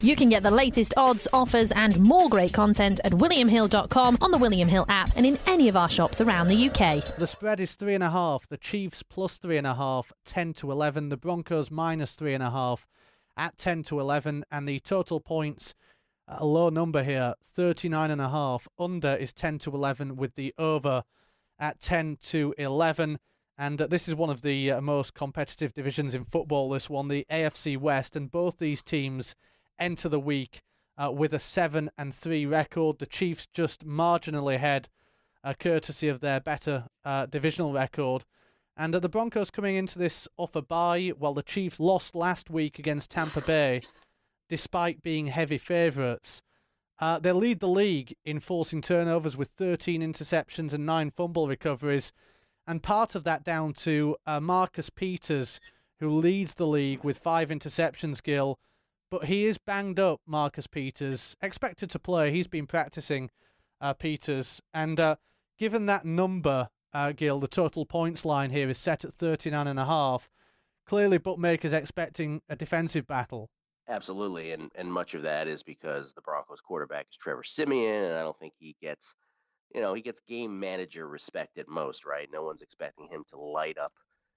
You can get the latest odds, offers and more great content at williamhill.com, on the William Hill app and in any of our shops around the UK. The spread is 3.5. The Chiefs plus 3.5, 10-11. The Broncos minus 3.5 at 10-11. And the total points, a low number here, 39.5. Under is 10-11 with the over at 10-11. And this is one of the most competitive divisions in football, this one, the AFC West. And both these teams enter the week with a 7-3 record. The Chiefs just marginally ahead, courtesy of their better divisional record. And the Broncos coming into this off a bye, well, the Chiefs lost last week against Tampa Bay, despite being heavy favourites. They lead the league in forcing turnovers with 13 interceptions and 9 fumble recoveries. And part of that down to Marcus Peters, who leads the league with 5 interceptions, Gil. But he is banged up, Marcus Peters. Expected to play. He's been practicing, Peters. And given that number, Gil, the total points line here is set at 39.5. Clearly, bookmakers expecting a defensive battle. Absolutely, and much of that is because the Broncos quarterback is Trevor Siemian, and I don't think he gets, he gets game manager respect at most, right? No one's expecting him to light up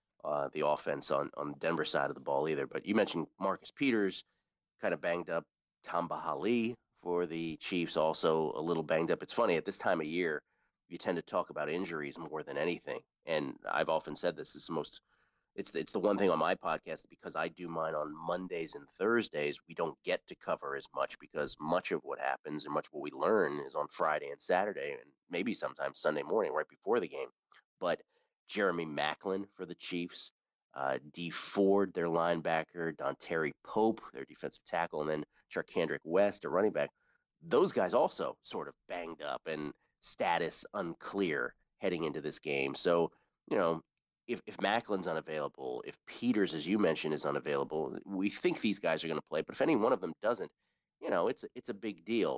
the offense on the Denver side of the ball either. But you mentioned Marcus Peters, kind of banged up. Tamba Hali for the Chiefs, also a little banged up. It's funny, at this time of year, you tend to talk about injuries more than anything. And I've often said this is it's the one thing on my podcast, because I do mine on Mondays and Thursdays, we don't get to cover as much, because much of what happens and much of what we learn is on Friday and Saturday, and maybe sometimes Sunday morning right before the game. But Jeremy Maclin for the Chiefs, Dee Ford, their linebacker, Dontari Pope, their defensive tackle, and then Charcandrick West, their running back. Those guys also sort of banged up and status unclear heading into this game. So, if Macklin's unavailable, if Peters, as you mentioned, is unavailable, we think these guys are going to play. But if any one of them doesn't, it's a big deal.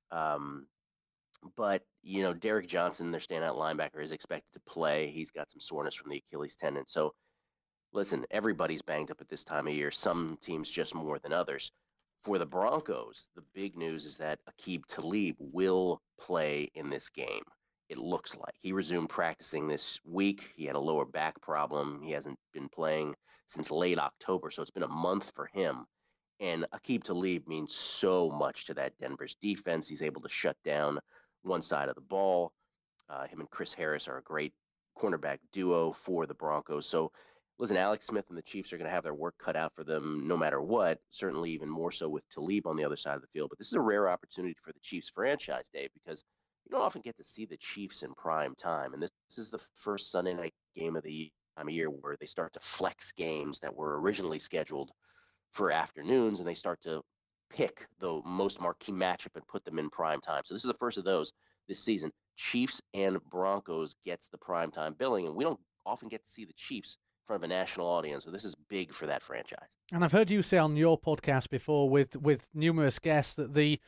But, Derek Johnson, their standout linebacker, is expected to play. He's got some soreness from the Achilles tendon. So, listen, everybody's banged up at this time of year. Some teams just more than others. For the Broncos, the big news is that Aqib Talib will play in this game. It looks like. He resumed practicing this week. He had a lower back problem. He hasn't been playing since late October, so it's been a month for him. And Aqib Talib means so much to that Denver's defense. He's able to shut down one side of the ball. Him and Chris Harris are a great cornerback duo for the Broncos. So, listen, Alex Smith and the Chiefs are going to have their work cut out for them no matter what, certainly even more so with Talib on the other side of the field. But this is a rare opportunity for the Chiefs franchise, Dave, because you don't often get to see the Chiefs in prime time. And this is the first Sunday night game of the time of year where they start to flex games that were originally scheduled for afternoons, and they start to pick the most marquee matchup and put them in prime time. So this is the first of those this season. Chiefs and Broncos gets the prime time billing, and we don't often get to see the Chiefs in front of a national audience, so this is big for that franchise. And I've heard you say on your podcast before with numerous guests that the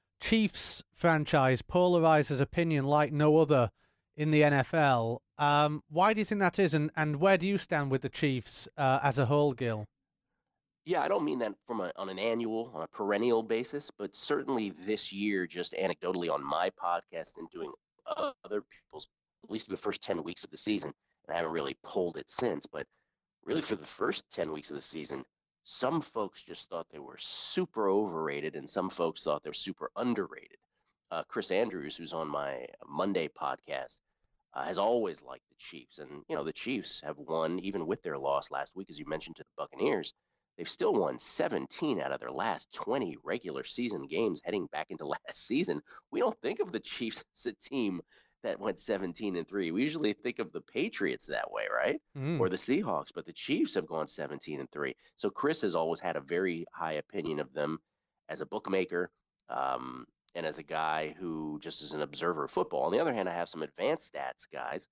Chiefs franchise polarizes opinion like no other in the NFL. Why do you think that is, and where do you stand with the Chiefs as a whole, Gil? Yeah, I don't mean that on a perennial basis, but certainly this year, just anecdotally on my podcast and doing other people's, at least the first 10 weeks of the season, and I haven't really polled it since, but really for the first 10 weeks of the season, some folks just thought they were super overrated, and some folks thought they're super underrated. Chris Andrews, who's on my Monday podcast, has always liked the Chiefs. And, the Chiefs have won, even with their loss last week, as you mentioned, to the Buccaneers. They've still won 17 out of their last 20 regular season games heading back into last season. We don't think of the Chiefs as a team that went 17-3. We usually think of the Patriots that way, right? Or the Seahawks, but the Chiefs have gone 17-3. So Chris has always had a very high opinion of them as a bookmaker, and as a guy who just is an observer of football. On the other hand, I have some advanced stats guys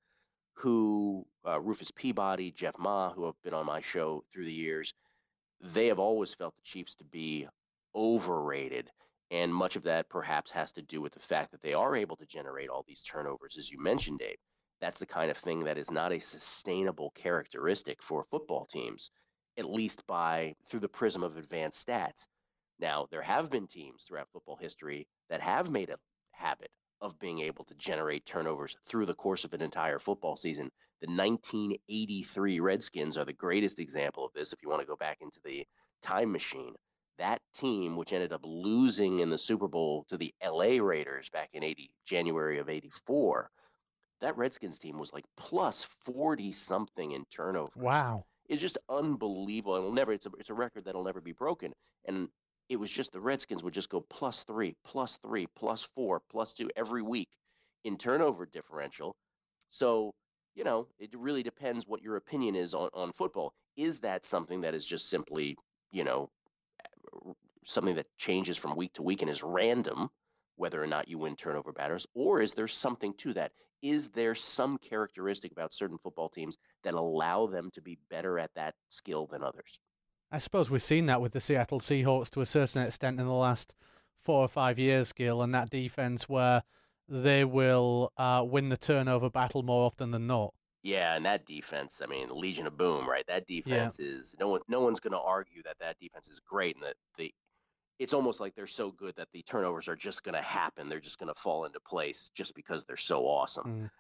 who, Rufus Peabody, Jeff Ma, who have been on my show through the years, they have always felt the Chiefs to be overrated. And much of that perhaps has to do with the fact that they are able to generate all these turnovers, as you mentioned, Dave. That's the kind of thing that is not a sustainable characteristic for football teams, at least through the prism of advanced stats. Now, there have been teams throughout football history that have made a habit of being able to generate turnovers through the course of an entire football season. The 1983 Redskins are the greatest example of this. If you want to go back into the time machine, that team, which ended up losing in the Super Bowl to the LA Raiders back in January of 84, that Redskins team was like plus 40 something in turnovers. Wow. It's just unbelievable. It's a record that'll never be broken. And it was just the Redskins would just go +3, +3, +4, +2 every week in turnover differential. So, it really depends what your opinion is on football. Is that something that is just simply, something that changes from week to week and is random, whether or not you win turnover battles, or is there something to that? Is there some characteristic about certain football teams that allow them to be better at that skill than others? I suppose we've seen that with the Seattle Seahawks to a certain extent in the last 4 or 5 years, Gil, and that defense where they will win the turnover battle more often than not. Yeah, and that defense, the Legion of Boom, right? That defense is no one's going to argue that defense is great, and that it's almost like they're so good that the turnovers are just going to happen. They're just going to fall into place just because they're so awesome.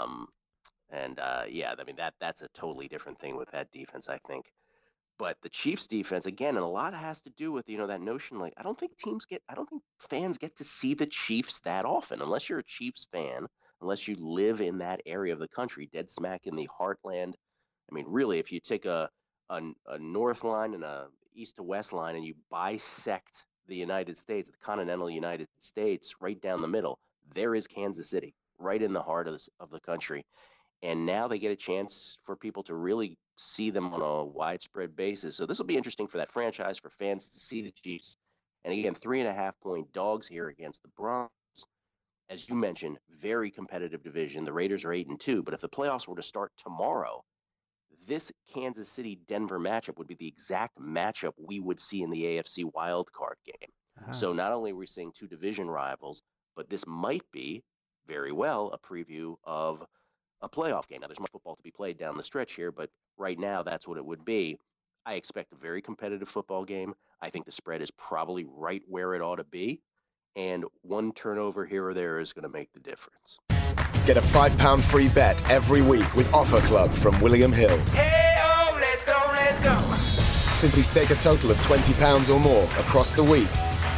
That's a totally different thing with that defense, I think. But the Chiefs defense, again, and a lot has to do with, that notion, like, I don't think fans get to see the Chiefs that often, unless you're a Chiefs fan, unless you live in that area of the country, dead smack in the heartland. Really, if you take a north line and a east to west line and you bisect the United States, the continental United States, right down the middle, there is Kansas City, right in the heart of the country. And now they get a chance for people to really see them on a widespread basis. So this will be interesting for that franchise, for fans to see the Chiefs. And again, 3.5-point dogs here against the Broncos. As you mentioned, very competitive division. The Raiders are 8-2. But if the playoffs were to start tomorrow, this Kansas City-Denver matchup would be the exact matchup we would see in the AFC wildcard game. So not only are we seeing two division rivals, but this might be very well a preview of a playoff game. Now, there's much football to be played down the stretch here, but right now that's what it would be. I expect a very competitive football game. I think the spread is probably right where it ought to be, and one turnover here or there is going to make the difference. Get a £5 free bet every week with Offer Club from William Hill. Hey-oh, let's go, let's go. Simply stake a total of £20 or more across the week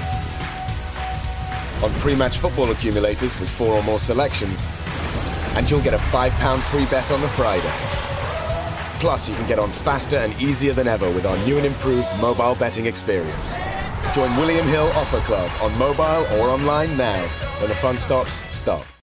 on pre-match football accumulators with 4 or more selections, and you'll get a £5 free bet on the Friday. Plus, you can get on faster and easier than ever with our new and improved mobile betting experience. Join William Hill Offer Club on mobile or online now. When the fun stops, stop.